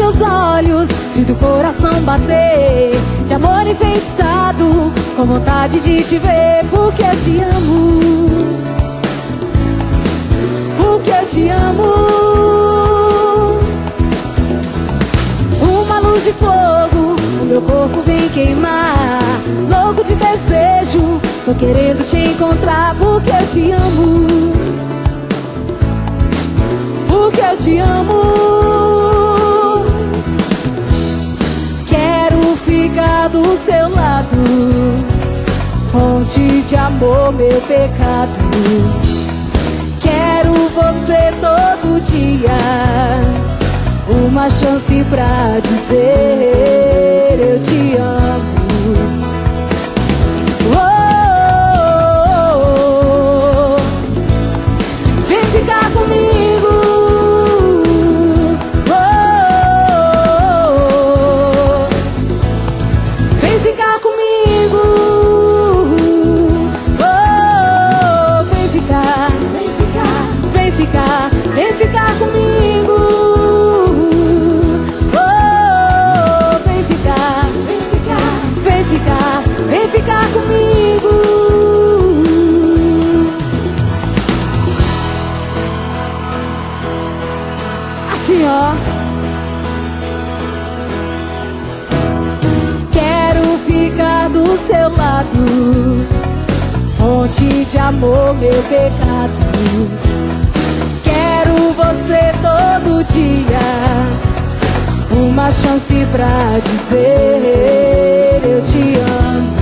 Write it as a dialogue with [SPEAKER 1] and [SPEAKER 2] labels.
[SPEAKER 1] teus olhos, sinto o coração bater, de amor enfeitiçado, com vontade de te ver, porque eu te amo, porque eu te amo. Uma luz de fogo, o meu corpo vem queimar, louco de desejo, tô querendo te encontrar, porque eu te amo, porque eu te amo. Quero ficar do seu lado, fonte de amor, meu pecado. Quero você todo dia, uma chance pra dizer eu te amo. Oh, oh, oh, oh. Vem ficar comigo. Oh, oh, oh. Vem ficar comigo. Oh, vem ficar, vem ficar, vem ficar, vem ficar comigo. Vem ficar comigo. Assim, ó. Quero ficar do seu lado, fonte de amor, meu pecado. Quero você todo dia, uma chance pra dizer eu te amo.